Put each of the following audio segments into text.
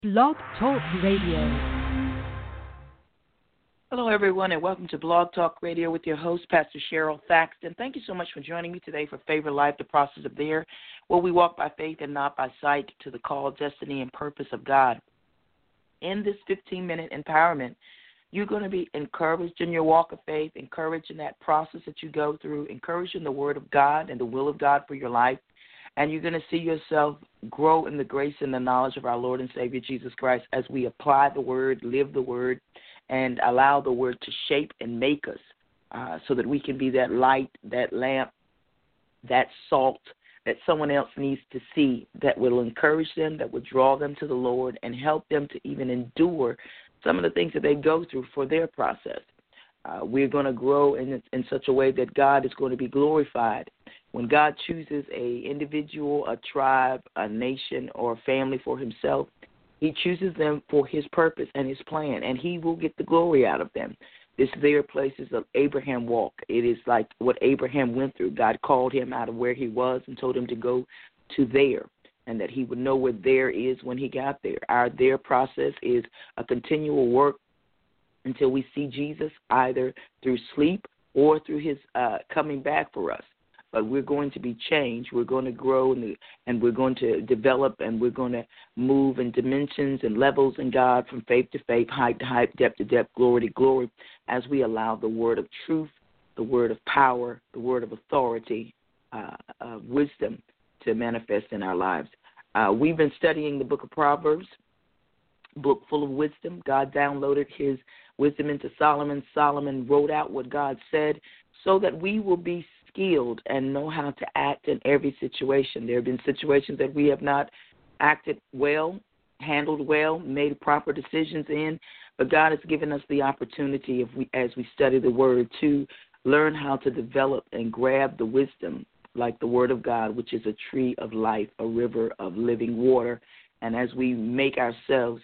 Blog Talk Radio. Hello, everyone, and welcome to Blog Talk Radio with your host, Pastor Cheryl Thaxton. Thank you so much for joining me today for Favor Life, the process of there, where we walk by faith and not by sight to the call, destiny, and purpose of God. In this 15-minute empowerment, you're going to be encouraged in your walk of faith, encouraged in that process that you go through, encouraged in the Word of God and the will of God for your life, and you're going to see yourself grow in the grace and the knowledge of our Lord and Savior Jesus Christ as we apply the Word, live the Word, and allow the Word to shape and make us so that we can be that light, that lamp, that salt that someone else needs to see, that will encourage them, that will draw them to the Lord and help them to even endure some of the things that they go through for their process. We're going to grow in such a way that God is going to be glorified. When God chooses an individual, a tribe, a nation, or a family for himself, he chooses them for his purpose and his plan, and he will get the glory out of them. This there places of Abraham walk. It is like what Abraham went through. God called him out of where he was and told him to go to there, and that he would know where there is when he got there. Our there process is a continual work until we see Jesus, either through sleep or through his coming back for us. But we're going to be changed. We're going to grow, and we're going to develop, and we're going to move in dimensions and levels in God from faith to faith, height to height, depth to depth, glory to glory, as we allow the word of truth, the word of power, the word of authority, of wisdom to manifest in our lives. We've been studying the book of Proverbs, book full of wisdom. God downloaded his wisdom into Solomon. Solomon wrote out what God said so that we will be skilled and know how to act in every situation. There have been situations that we have not acted well, handled well, made proper decisions in, but God has given us the opportunity, as we study the Word, to learn how to develop and grab the wisdom like the Word of God, which is a tree of life, a river of living water. And as we make ourselves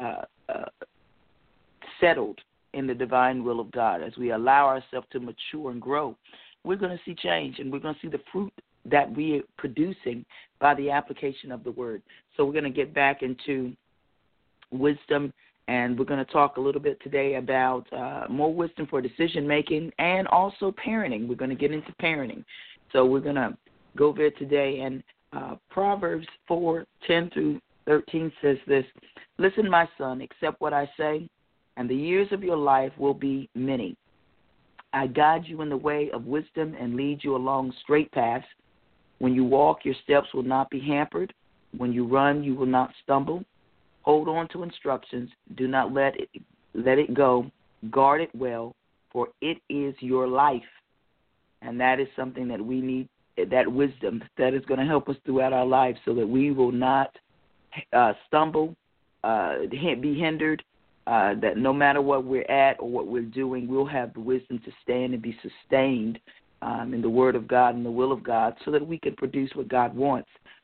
settled in the divine will of God, as we allow ourselves to mature and grow, we're going to see change, and we're going to see the fruit that we are producing by the application of the Word. So we're going to get back into wisdom, and we're going to talk a little bit today about more wisdom for decision-making and also parenting. We're going to get into parenting. So we're going to go there today, and Proverbs 4:10 through 13 says this: "Listen, my son, accept what I say, and the years of your life will be many. I guide you in the way of wisdom and lead you along straight paths. When you walk, your steps will not be hampered. When you run, you will not stumble. Hold on to instructions. Do not let it go. Guard it well, for it is your life." And that is something that we need, that wisdom that is going to help us throughout our lives so that we will not stumble, be hindered, that no matter what we're at or what we're doing, we'll have the wisdom to stand and be sustained in the Word of God and the will of God so that we can produce what God wants.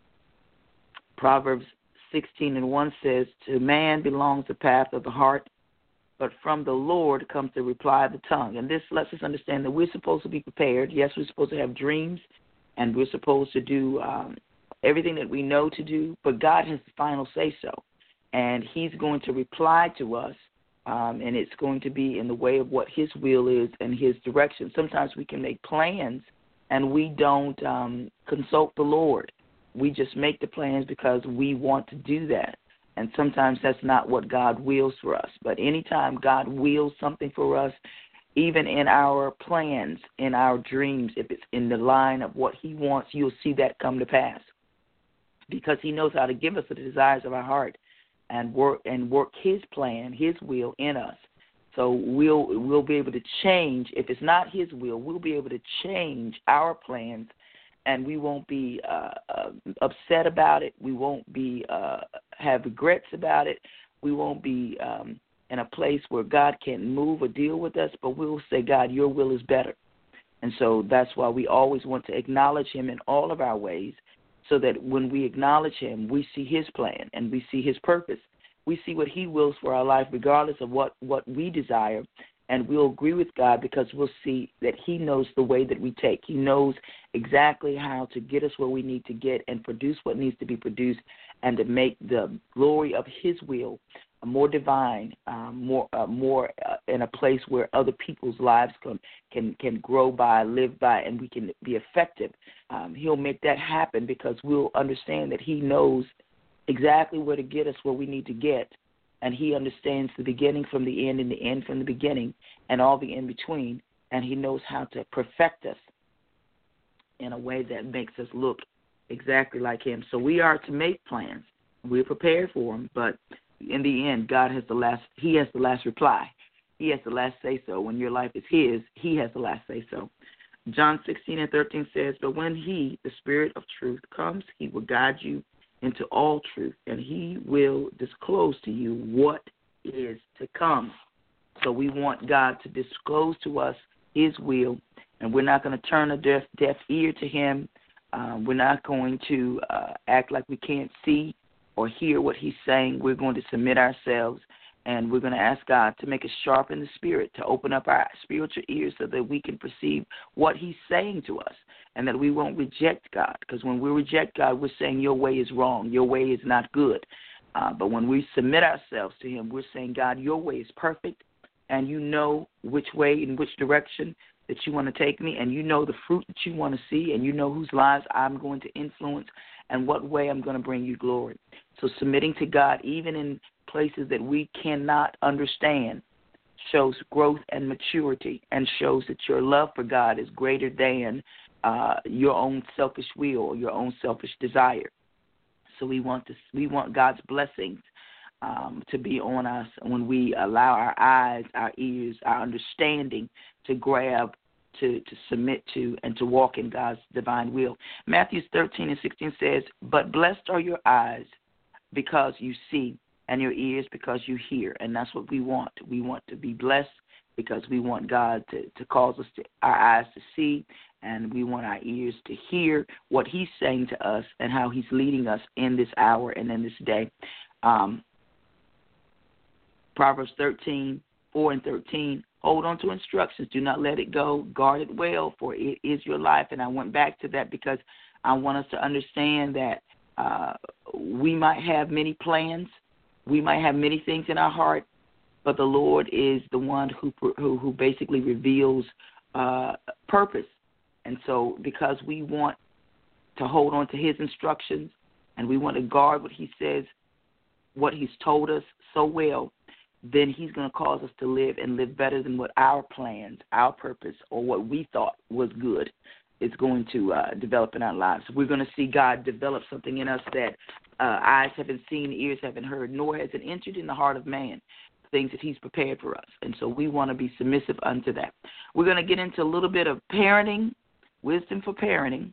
Proverbs 16:1 says, "To man belongs the path of the heart, but from the Lord comes the reply of the tongue." And this lets us understand that we're supposed to be prepared. Yes, we're supposed to have dreams, and we're supposed to do everything that we know to do, but God has the final say-so. And he's going to reply to us, and it's going to be in the way of what his will is and his direction. Sometimes we can make plans, and we don't consult the Lord. We just make the plans because we want to do that. And sometimes that's not what God wills for us. But anytime God wills something for us, even in our plans, in our dreams, if it's in the line of what he wants, you'll see that come to pass. Because he knows how to give us the desires of our heart and work his plan, his will in us. So we'll be able to change. If it's not his will, we'll be able to change our plans, and we won't be upset about it. We won't be have regrets about it. We won't be in a place where God can't move or deal with us, but we'll say, God, your will is better. And so that's why we always want to acknowledge him in all of our ways, so that when we acknowledge him, we see his plan and we see his purpose. We see what he wills for our life regardless of what we desire, and we'll agree with God because we'll see that he knows the way that we take. He knows exactly how to get us where we need to get and produce what needs to be produced and to make the glory of his will more divine, more in a place where other people's lives can grow by, live by, and we can be effective. He'll make that happen because we'll understand that he knows exactly where to get us where we need to get, and he understands the beginning from the end and the end from the beginning and all the in between, and he knows how to perfect us in a way that makes us look exactly like him. So we are to make plans. We're prepared for them, but in the end, God has the last reply. He has the last say-so. When your life is his, he has the last say-so. John 16:13 says, but when he, the Spirit of truth, comes, he will guide you into all truth, and he will disclose to you what is to come. So we want God to disclose to us his will, and we're not going to turn a deaf ear to him. We're not going to act like we can't see or hear what he's saying. We're going to submit ourselves, and we're going to ask God to make us sharp in the spirit, to open up our spiritual ears so that we can perceive what he's saying to us, and that we won't reject God. Because when we reject God, we're saying your way is wrong, your way is not good. But when we submit ourselves to him, we're saying, God, your way is perfect, and you know which way, in which direction that you want to take me, and you know the fruit that you want to see, and you know whose lives I'm going to influence and what way I'm going to bring you glory. So submitting to God, even in places that we cannot understand, shows growth and maturity, and shows that your love for God is greater than your own selfish will or your own selfish desire. So we want God's blessings to be on us when we allow our eyes, our ears, our understanding to grab, to submit to, and to walk in God's divine will. Matthew 13:16 says, but blessed are your eyes because you see, and your ears because you hear. And that's what we want. We want to be blessed because we want God to cause us our eyes to see, and we want our ears to hear what he's saying to us and how he's leading us in this hour and in this day. Proverbs 13:4-13, hold on to instructions. Do not let it go. Guard it well, for it is your life. And I went back to that because I want us to understand that we might have many plans. We might have many things in our heart, but the Lord is the one who basically reveals purpose. And so because we want to hold on to his instructions and we want to guard what he says, what he's told us so well, then he's going to cause us to live and live better than what our plans, our purpose, or what we thought was good is going to develop in our lives. We're going to see God develop something in us that eyes haven't seen, ears haven't heard, nor has it entered in the heart of man, things that he's prepared for us. And so we want to be submissive unto that. We're going to get into a little bit of parenting, wisdom for parenting,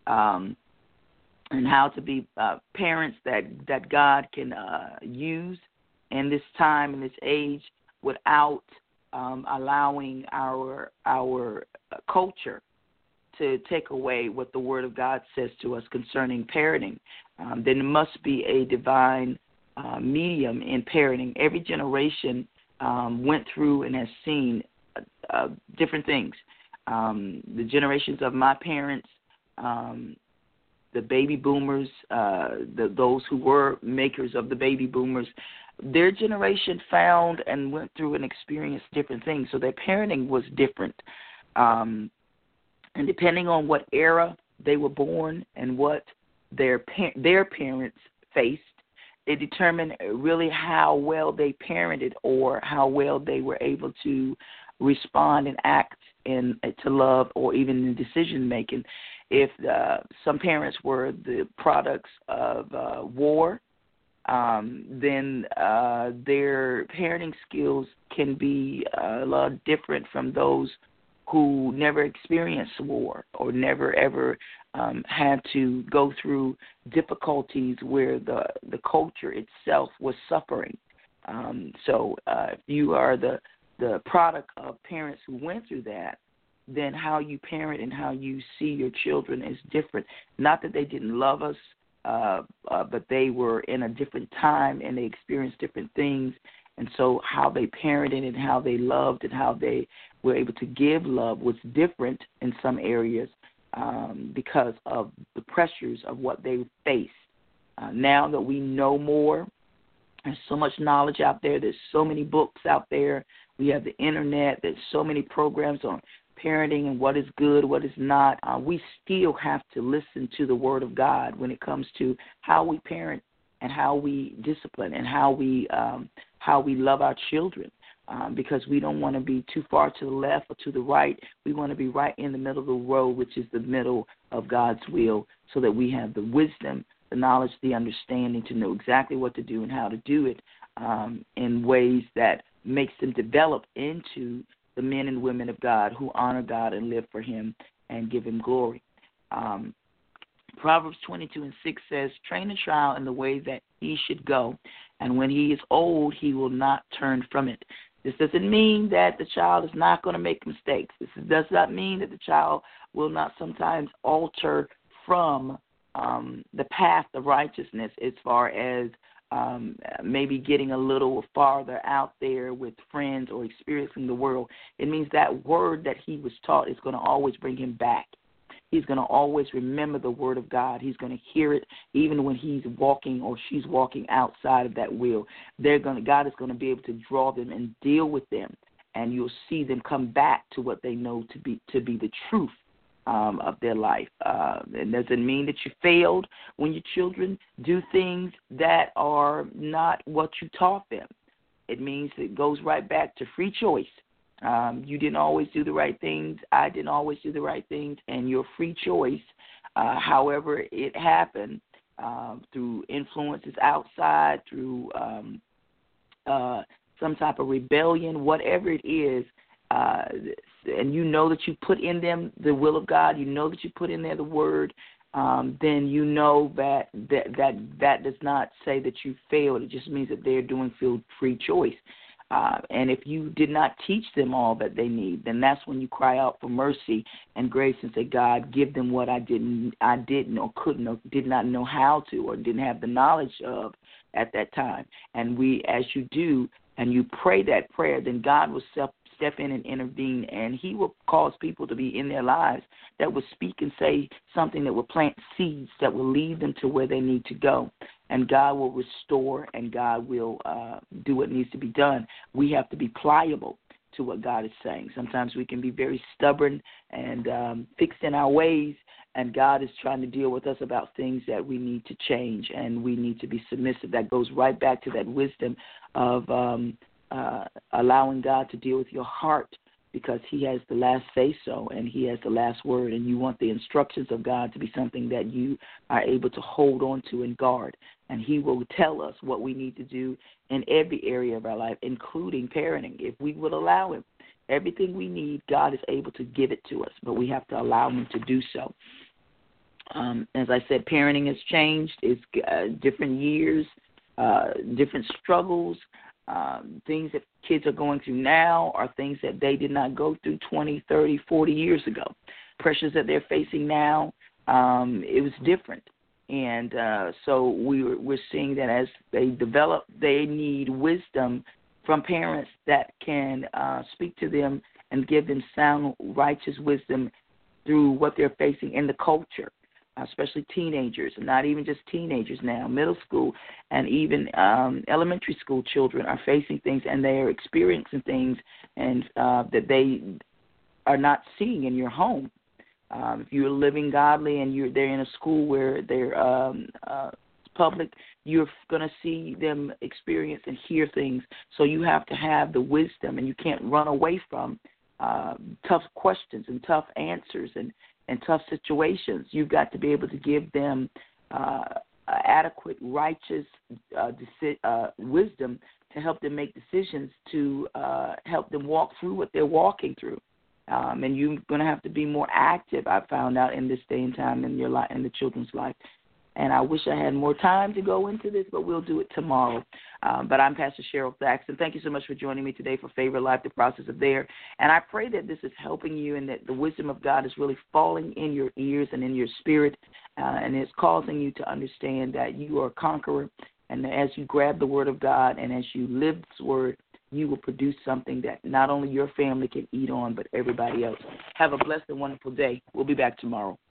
and how to be parents that God can use in this time, in this age, without allowing our culture to take away what the Word of God says to us concerning parenting. There must be a divine medium in parenting. Every generation went through and has seen different things. The generations of my parents, the baby boomers, those who were makers of the baby boomers, their generation found and went through and experienced different things. So their parenting was different. And depending on what era they were born and what their parents faced, it determined really how well they parented or how well they were able to respond and act to love or even in decision making. If some parents were the products of war, then their parenting skills can be a lot different from those who never experienced war or never ever had to go through difficulties where the culture itself was suffering. So if you are the product of parents who went through that, then how you parent and how you see your children is different. Not that they didn't love us, but they were in a different time and they experienced different things. And so how they parented and how they loved and how they were able to give love was different in some areas because of the pressures of what they faced. Now that we know more, there's so much knowledge out there. There's so many books out there. We have the internet. There's so many programs on parenting and what is good, what is not. We still have to listen to the Word of God when it comes to how we parent and how we discipline and how we love our children, because we don't want to be too far to the left or to the right. We want to be right in the middle of the road, which is the middle of God's will, so that we have the wisdom, the knowledge, the understanding to know exactly what to do and how to do it in ways that makes them develop into the men and women of God who honor God and live for Him and give Him glory. Proverbs 22:6 says, train a child in the way that he should go, and when he is old, he will not turn from it. This doesn't mean that the child is not going to make mistakes. This does not mean that the child will not sometimes alter from the path of righteousness as far as maybe getting a little farther out there with friends or experiencing the world. It means that word that he was taught is going to always bring him back. He's going to always remember the word of God. He's going to hear it even when he's walking or she's walking outside of that will. God is going to be able to draw them and deal with them, and you'll see them come back to what they know to be the truth of their life. It doesn't mean that you failed when your children do things that are not what you taught them. It means it goes right back to free choice. You didn't always do the right things. I didn't always do the right things, and your free choice, however it happened, through influences outside, through some type of rebellion, whatever it is, and you know that you put in them the will of God, you know that you put in there the word, then you know that does not say that you failed. It just means that they're doing free choice. And if you did not teach them all that they need, then that's when you cry out for mercy and grace and say, God, give them what I didn't or couldn't or did not know how to or didn't have the knowledge of at that time. And as you do and you pray that prayer, then God will step in and intervene, and He will cause people to be in their lives that will speak and say something that will plant seeds that will lead them to where they need to go. And God will restore, and God will do what needs to be done. We have to be pliable to what God is saying. Sometimes we can be very stubborn and fixed in our ways, and God is trying to deal with us about things that we need to change, and we need to be submissive. That goes right back to that wisdom of allowing God to deal with your heart, because He has the last say-so and He has the last word, and you want the instructions of God to be something that you are able to hold on to and guard. And He will tell us what we need to do in every area of our life, including parenting. If we would allow Him, everything we need, God is able to give it to us, but we have to allow Him to do so. As I said, parenting has changed. It's different years, different struggles. Things that kids are going through now are things that they did not go through 20, 30, 40 years ago. Pressures that they're facing now, it was different. And so we're seeing that as they develop, they need wisdom from parents that can speak to them and give them sound, righteous wisdom through what they're facing in the culture, especially teenagers, and not even just teenagers now, middle school and even elementary school children are facing things, and they are experiencing things and that they are not seeing in your home. If you're living godly and they're in a school where they're public, you're going to see them experience and hear things. So you have to have the wisdom, and you can't run away from tough questions and tough answers and tough situations. You've got to be able to give them adequate, righteous wisdom to help them make decisions, to help them walk through what they're walking through. And you're going to have to be more active, I found out, in this day and time in your life, in the children's life. And I wish I had more time to go into this, but we'll do it tomorrow. But I'm Pastor Cheryl Thaxton. Thank you so much for joining me today for Favor Life, the process of there. And I pray that this is helping you and that the wisdom of God is really falling in your ears and in your spirit, and it's causing you to understand that you are a conqueror. And as you grab the word of God and as you live this word, you will produce something that not only your family can eat on, but everybody else. Have a blessed and wonderful day. We'll be back tomorrow.